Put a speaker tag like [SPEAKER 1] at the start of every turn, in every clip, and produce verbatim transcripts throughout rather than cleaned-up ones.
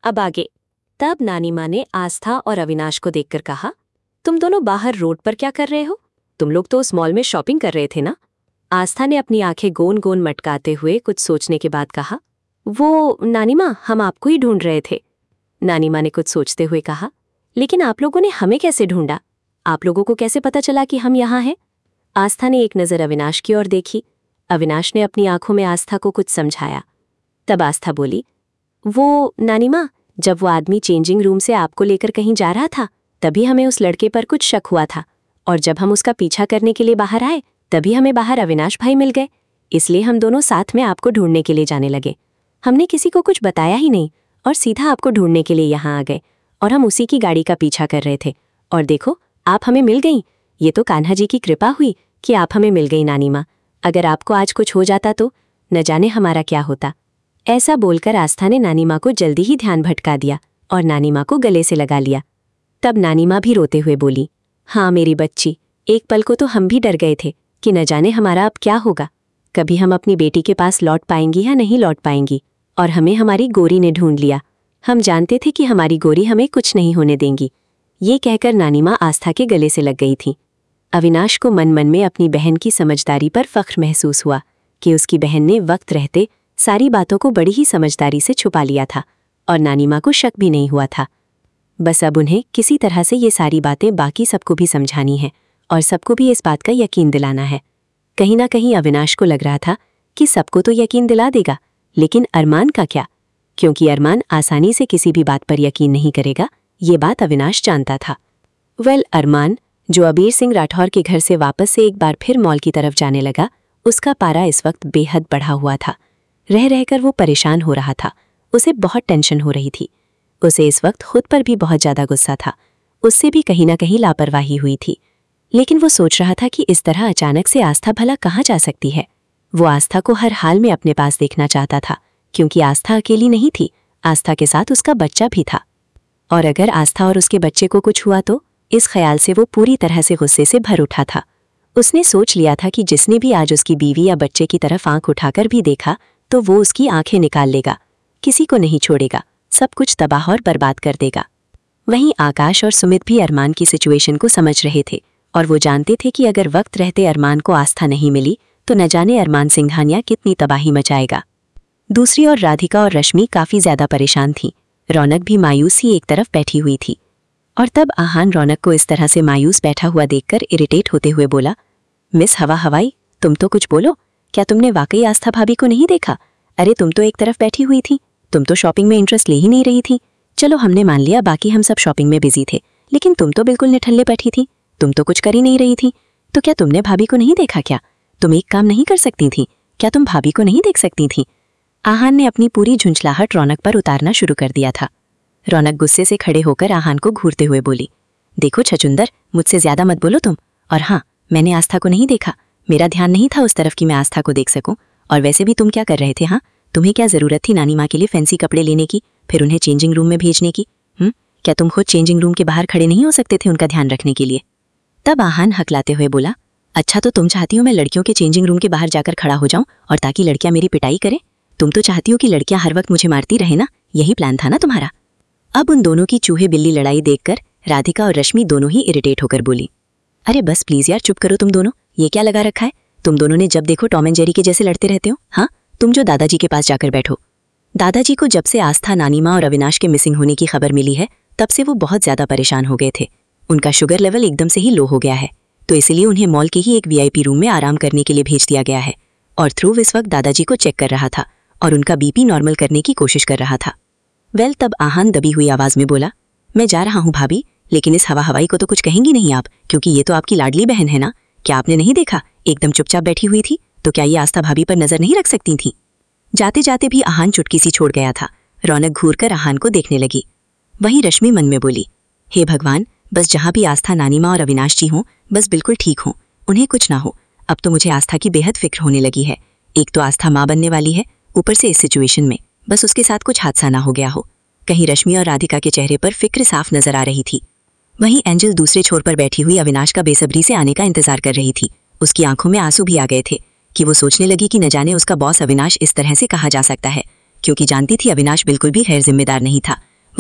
[SPEAKER 1] अब आगे। तब नानी माँ ने आस्था और अविनाश को देखकर कहा, तुम दोनों बाहर रोड पर क्या कर रहे हो? तुम लोग तो उस मॉल में शॉपिंग कर रहे थे ना? आस्था ने अपनी आंखें गोन गोन मटकाते हुए कुछ सोचने के बाद कहा, वो नानी माँ, हम आपको ही ढूंढ रहे थे। नानी माँ ने कुछ सोचते हुए कहा, लेकिन आप लोगों ने हमें कैसे ढूंढा? आप लोगों को कैसे पता चला कि हम यहाँ हैं? आस्था ने एक नज़र अविनाश की ओर देखी। अविनाश ने अपनी आंखों में आस्था को कुछ समझाया। तब आस्था बोली, वो नानी माँ, जब वो आदमी चेंजिंग रूम से आपको लेकर कहीं जा रहा था तभी हमें उस लड़के पर कुछ शक हुआ था, और जब हम उसका पीछा करने के लिए बाहर आए तभी हमें बाहर अविनाश भाई मिल गए। इसलिए हम दोनों साथ में आपको ढूंढने के लिए जाने लगे। हमने किसी को कुछ बताया ही नहीं और सीधा आपको ढूंढने के लिए यहाँ आ गए, और हम उसी की गाड़ी का पीछा कर रहे थे। और देखो, आप हमें मिल गई। ये तो कान्हा जी की कृपा हुई कि आप हमें मिल गई नानी माँ। अगर आपको आज कुछ हो जाता तो न जाने हमारा क्या होता। ऐसा बोलकर आस्था ने नानी माँ को जल्दी ही ध्यान भटका दिया और नानी माँ को गले से लगा लिया। तब नानी माँ भी रोते हुए बोली, हाँ मेरी बच्ची, एक पल को तो हम भी डर गए थे कि न जाने हमारा अब क्या होगा। कभी हम अपनी बेटी के पास लौट पाएंगी या नहीं लौट पाएंगी, और हमें हमारी गोरी ने ढूंढ लिया। हम जानते थे कि हमारी गोरी हमें कुछ नहीं होने देंगी। ये कहकर नानी माँ आस्था के गले से लग गई थी। अविनाश को मन मन में अपनी बहन की समझदारी पर फख्र महसूस हुआ कि उसकी बहन ने वक्त रहते सारी बातों को बड़ी ही समझदारी से छुपा लिया था, और नानी माँ को शक भी नहीं हुआ था। बस अब उन्हें किसी तरह से ये सारी बातें बाकी सबको भी समझानी है और सबको भी इस बात का यकीन दिलाना है। कहीं ना कहीं अविनाश को लग रहा था कि सबको तो यकीन दिला देगा, लेकिन अरमान का क्या? क्योंकि अरमान आसानी से किसी भी बात पर यकीन नहीं करेगा, ये बात अविनाश जानता था। वेल, अरमान, जो अबीर सिंह राठौर के घर से वापस से एक बार फिर मॉल की तरफ जाने लगा, उसका पारा इस वक्त बेहद बढ़ा हुआ था। रह रहकर वो परेशान हो रहा था। उसे बहुत टेंशन हो रही थी। उसे इस वक्त खुद पर भी बहुत ज़्यादा गुस्सा था। उससे भी कहीं ना कहीं लापरवाही हुई थी। लेकिन वो सोच रहा था कि इस तरह अचानक से आस्था भला कहाँ जा सकती है। वो आस्था को हर हाल में अपने पास देखना चाहता था, क्योंकि आस्था अकेली नहीं थी, आस्था के साथ उसका बच्चा भी था। और अगर आस्था और उसके बच्चे को कुछ हुआ तो इस ख्याल से वो पूरी तरह से गुस्से से भर उठा था। उसने सोच लिया था कि जिसने भी आज उसकी बीवी या बच्चे की तरफ आंख उठाकर भी देखा तो वो उसकी आंखें निकाल लेगा, किसी को नहीं छोड़ेगा, सब कुछ तबाह और बर्बाद कर देगा। वहीं आकाश और सुमित भी अरमान की सिचुएशन को समझ रहे थे, और वो जानते थे कि अगर वक्त रहते अरमान को आस्था नहीं मिली तो न जाने अरमान सिंघानिया कितनी तबाही मचाएगा। दूसरी ओर राधिका और रश्मि काफ़ी ज़्यादा परेशान थीं। रौनक भी मायूस ही एक तरफ बैठी हुई थी। और तब आहान रौनक को इस तरह से मायूस बैठा हुआ देखकर इरिटेट होते हुए बोला, मिस हवा हवाई, तुम तो कुछ बोलो। क्या तुमने वाकई आस्था भाभी को नहीं देखा? अरे तुम तो एक तरफ बैठी हुई थी, तुम तो शॉपिंग में इंटरेस्ट ले ही नहीं रही थी। चलो हमने मान लिया बाकी हम सब शॉपिंग में बिजी थे, लेकिन तुम तो बिल्कुल निठल्ले बैठी थी, तुम तो कुछ कर ही नहीं रही थी। तो क्या तुमने भाभी को नहीं देखा? क्या तुम एक काम नहीं कर सकती थी? क्या तुम भाभी को नहीं देख सकती थी? आहान ने अपनी पूरी झुंझलाहट रौनक पर उतारना शुरू कर दिया था। रौनक गुस्से से खड़े होकर आहान को घूरते हुए बोली, देखो छचुंदर, मुझसे ज्यादा मत बोलो तुम। और हाँ, मैंने आस्था को नहीं देखा, मेरा ध्यान नहीं था उस तरफ कि मैं आस्था को देख सकूं। और वैसे भी तुम क्या कर रहे थे? हाँ, तुम्हें क्या जरूरत थी नानी माँ के लिए फैंसी कपड़े लेने की, फिर उन्हें चेंजिंग रूम में भेजने की? हम्म क्या तुम खुद चेंजिंग रूम के बाहर खड़े नहीं हो सकते थे उनका ध्यान रखने के लिए? तब आहान हकलाते हुए बोला, अच्छा तो तुम चाहती हो मैं लड़कियों के चेंजिंग रूम के बाहर जाकर खड़ा हो जाऊं और ताकि लड़कियां मेरी पिटाई करें? तुम तो चाहती हो कि लड़कियां हर वक्त मुझे मारती रहे ना, यही प्लान था ना तुम्हारा? अब उन दोनों की चूहे बिल्ली लड़ाई देखकर राधिका और रश्मि दोनों ही इरिटेट होकर बोली, अरे बस प्लीज यार चुप करो तुम दोनों, ये क्या लगा रखा है? तुम दोनों ने जब देखो टॉम एंड जेरी के जैसे लड़ते रहते हो। हाँ, तुम जो दादाजी के पास जाकर बैठो। दादाजी को जब से आस्था, नानी माँ और अविनाश के मिसिंग होने की खबर मिली है तब से वो बहुत ज्यादा परेशान हो गए थे। उनका शुगर लेवल एकदम से ही लो हो गया है, तो इसलिए उन्हें मॉल के ही एक वीआईपी रूम में आराम करने के लिए भेज दिया गया है। और ध्रुव इस वक्त दादाजी को चेक कर रहा था और उनका बीपी नॉर्मल करने की कोशिश कर रहा था। वेल, तब आहान दबी हुई आवाज में बोला, मैं जा रहा हूँ भाभी, लेकिन इस हवा हवाई को तो कुछ कहेंगी नहीं आप, क्योंकि ये तो आपकी लाडली बहन है ना। क्या आपने नहीं देखा एकदम चुपचाप बैठी हुई थी? तो क्या ये आस्था भाभी पर नजर नहीं रख सकती थी? जाते जाते भी आहान चुटकी सी छोड़ गया था। रौनक घूरकर आहान को देखने लगी। वहीं रश्मि मन में बोली, हे भगवान, बस जहाँ भी आस्था, नानी माँ और अविनाश जी हों, बस बिल्कुल ठीक हों, उन्हें कुछ ना हो। अब तो मुझे आस्था की बेहद फिक्र होने लगी है। एक तो आस्था माँ बनने वाली है, ऊपर से इस सिचुएशन में बस उसके साथ कुछ हादसा ना हो गया हो। कहीं रश्मि और राधिका के चेहरे पर फिक्र साफ नजर आ रही थी। वहीं एंजल दूसरे छोर पर बैठी हुई अविनाश का बेसब्री से आने का इंतजार कर रही थी। उसकी आंखों में आंसू भी आ गए थे कि वो सोचने लगी कि न जाने उसका बॉस अविनाश इस तरह से कहा जा सकता है, क्योंकि जानती थी अविनाश बिल्कुल भी गैर जिम्मेदार नहीं था।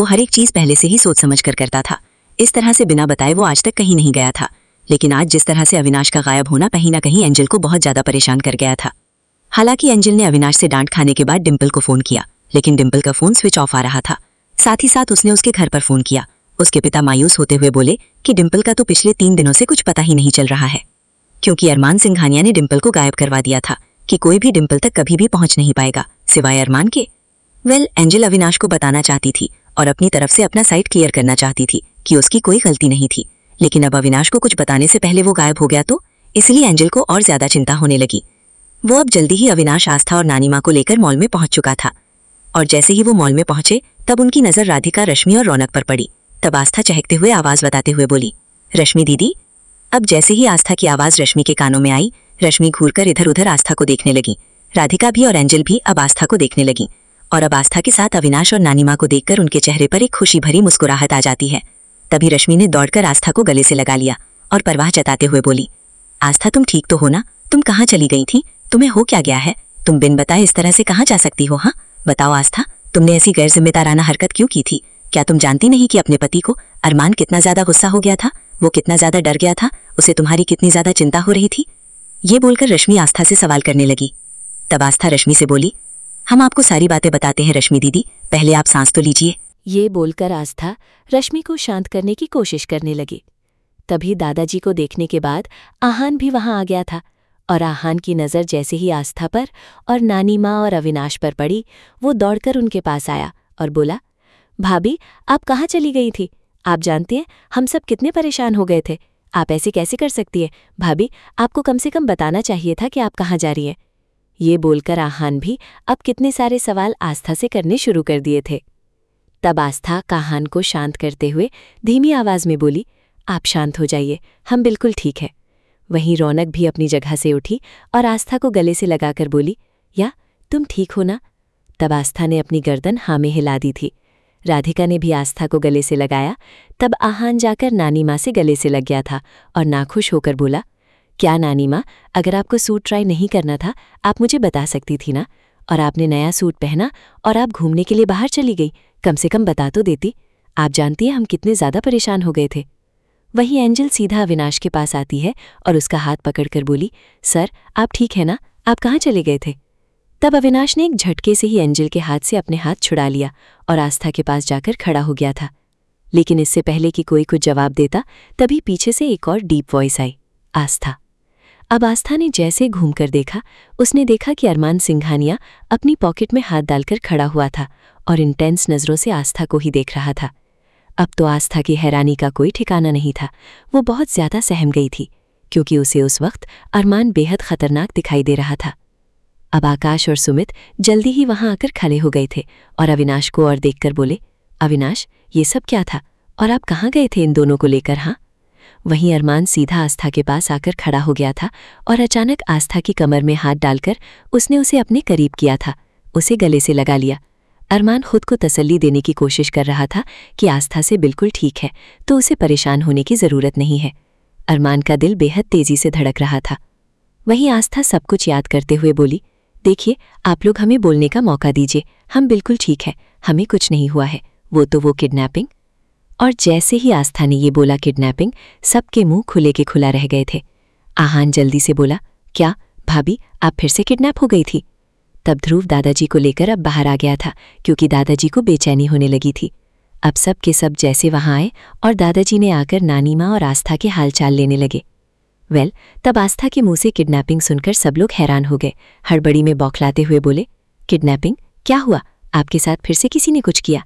[SPEAKER 2] वो हर एक चीज पहले से ही सोच समझ कर करता था। इस तरह से बिना बताए वो आज तक कहीं नहीं गया था। लेकिन आज जिस तरह से अविनाश का गायब होना कहीं ना कहीं एंजल को बहुत ज्यादा परेशान कर गया था। हालांकि एंजल ने अविनाश से डांट खाने के बाद डिम्पल को फोन किया, लेकिन डिम्पल का फोन स्विच ऑफ आ रहा था। साथ ही साथ उसने उसके घर पर फोन किया। उसके पिता मायूस होते हुए बोले कि डिम्पल का तो पिछले तीन दिनों से कुछ पता ही नहीं चल रहा है, क्योंकि अरमान सिंघानिया ने डिम्पल को गायब करवा दिया था कि कोई भी डिम्पल तक कभी भी पहुंच नहीं पाएगा सिवाय अरमान के। वेल, एंजल अविनाश को बताना चाहती थी और अपनी तरफ से अपना साइड क्लियर करना चाहती थी कि उसकी कोई गलती नहीं थी, लेकिन अब अविनाश को कुछ बताने से पहले वो गायब हो गया तो इसलिए एंजल को और ज्यादा चिंता होने लगी। वो अब जल्दी ही अविनाश, आस्था और नानी माँ को लेकर मॉल में पहुंच चुका था। और जैसे ही वो मॉल में पहुंचे तब उनकी नजर राधिका, रश्मि और रौनक पर पड़ी। तब आस्था चहकते हुए आवाज बताते हुए बोली, रश्मि दीदी। अब जैसे ही आस्था की आवाज रश्मि के कानों में आई, रश्मि घूरकर इधर उधर आस्था को देखने लगी। राधिका भी और एंजल भी अब आस्था को देखने लगी और अब आस्था के साथ अविनाश और नानी माँ को देखकर उनके चेहरे पर एक खुशी भरी मुस्कुराहट आ जाती है। तभी रश्मि ने दौड़कर आस्था को गले से लगा लिया और परवाह जताते हुए बोली, आस्था तुम ठीक तो हो ना? तुम कहाँ चली गई थी? तुम्हें हो क्या गया है? तुम बिन बताए इस तरह से कहाँ जा सकती हो? हाँ बताओ आस्था, तुमने ऐसी गैर जिम्मेदाराना हरकत क्यों की थी? क्या तुम जानती नहीं कि अपने पति को अरमान कितना ज्यादा गुस्सा हो गया था, वो कितना ज्यादा डर गया था, उसे तुम्हारी कितनी ज्यादा चिंता हो रही थी? ये बोलकर रश्मि आस्था से सवाल करने लगी। तब आस्था रश्मि से बोली, हम आपको सारी बातें बताते हैं रश्मि दीदी, पहले आप सांस तो लीजिए।
[SPEAKER 1] ये बोलकर आस्था रश्मि को शांत करने की कोशिश करने लगी। तभी दादाजी को देखने के बाद आहान भी वहां आ गया था और आहान की नज़र जैसे ही आस्था पर और नानी माँ और अविनाश पर पड़ी, वो दौड़कर उनके पास आया और बोला, भाभी आप कहाँ चली गई थी? आप जानती हैं हम सब कितने परेशान हो गए थे। आप ऐसे कैसे कर सकती हैं? भाभी आपको कम से कम बताना चाहिए था कि आप कहाँ जा रही हैं। ये बोलकर आहान भी अब कितने सारे सवाल आस्था से करने शुरू कर दिए थे। तब आस्था आहान को शांत करते हुए धीमी आवाज में बोली, आप शांत हो जाइए, हम बिल्कुल ठीक है। वहीं रौनक भी अपनी जगह से उठी और आस्था को गले से लगाकर बोली, या तुम ठीक हो ना? तब आस्था ने अपनी गर्दन हाँ में हिला दी थी। राधिका ने भी आस्था को गले से लगाया। तब आहान जाकर नानी माँ से गले से लग गया था और नाखुश होकर बोला, क्या नानी माँ, अगर आपको सूट ट्राई नहीं करना था आप मुझे बता सकती थी ना? और आपने नया सूट पहना और आप घूमने के लिए बाहर चली गई, कम से कम बता तो देती। आप जानती हैं हम कितने ज़्यादा परेशान हो गए थे। वहीं एंजल सीधा अविनाश के पास आती है और उसका हाथ पकड़कर बोली, सर आप ठीक है ना? आप कहाँ चले गए थे? तब अविनाश ने एक झटके से ही एंजल के हाथ से अपने हाथ छुड़ा लिया और आस्था के पास जाकर खड़ा हो गया था। लेकिन इससे पहले कि कोई कुछ जवाब देता तभी पीछे से एक और डीप वॉइस आई, आस्था। अब आस्था ने जैसे घूमकर देखा, उसने देखा कि अरमान सिंघानिया अपनी पॉकेट में हाथ डालकर खड़ा हुआ था और इंटेंस नज़रों से आस्था को ही देख रहा था। अब तो आस्था की हैरानी का कोई ठिकाना नहीं था। वो बहुत ज्यादा सहम गई थी क्योंकि उसे उस वक्त अरमान बेहद खतरनाक दिखाई दे रहा था। अब आकाश और सुमित जल्दी ही वहां आकर खड़े हो गए थे और अविनाश को और देखकर बोले, अविनाश ये सब क्या था और आप कहाँ गए थे इन दोनों को लेकर? हाँ। वहीं अरमान सीधा आस्था के पास आकर खड़ा हो गया था और अचानक आस्था की कमर में हाथ डालकर उसने उसे अपने करीब किया था, उसे गले से लगा लिया। अरमान खुद को तसल्ली देने की कोशिश कर रहा था कि आस्था से बिल्कुल ठीक है तो उसे परेशान होने की ज़रूरत नहीं है। अरमान का दिल बेहद तेज़ी से धड़क रहा था। वहीं आस्था सब कुछ याद करते हुए बोली, देखिए आप लोग हमें बोलने का मौका दीजिए, हम बिल्कुल ठीक है, हमें कुछ नहीं हुआ है। वो तो वो किडनैपिंग। और जैसे ही आस्था ने ये बोला किडनैपिंग, सबके मुंह खुले के खुला रह गए थे। आहान जल्दी से बोला, क्या भाभी आप फिर से किडनैप हो गई थी? तब ध्रुव दादाजी को लेकर अब बाहर आ गया था क्योंकि दादाजी को बेचैनी होने लगी थी। अब सब के सब जैसे वहां आए और दादाजी ने आकर नानी माँ और आस्था के हालचाल लेने लगे। वेल, तब आस्था के मुंह से किडनैपिंग सुनकर सब लोग हैरान हो गए। हड़बड़ी में बौखलाते हुए बोले, किडनैपिंग? क्या हुआ? आपके साथ फिर से किसी ने कुछ किया?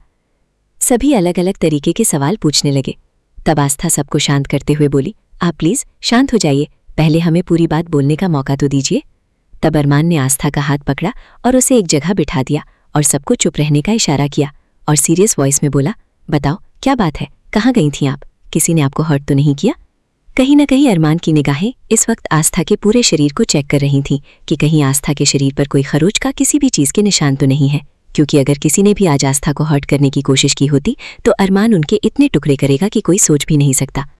[SPEAKER 1] सभी अलग अलग तरीके के सवाल पूछने लगे। तब आस्था सबको शांत करते हुए बोली, आप प्लीज शांत हो जाइए, पहले हमें पूरी बात बोलने का मौका तो दीजिए। तब अरमान ने आस्था का हाथ पकड़ा और उसे एक जगह बिठा दिया और सबको चुप रहने का इशारा किया और सीरियस वॉइस में बोला, बताओ क्या बात है, कहाँ गई थी आप? किसी ने आपको हर्ट तो नहीं किया? कहीं न कहीं अरमान की निगाहें इस वक्त आस्था के पूरे शरीर को चेक कर रही थीं कि कहीं आस्था के शरीर पर कोई खरोच का किसी भी चीज़ के निशान तो नहीं है, क्योंकि अगर किसी ने भी आज आस्था को हर्ट करने की कोशिश की होती तो अरमान उनके इतने टुकड़े करेगा कि कोई सोच भी नहीं सकता।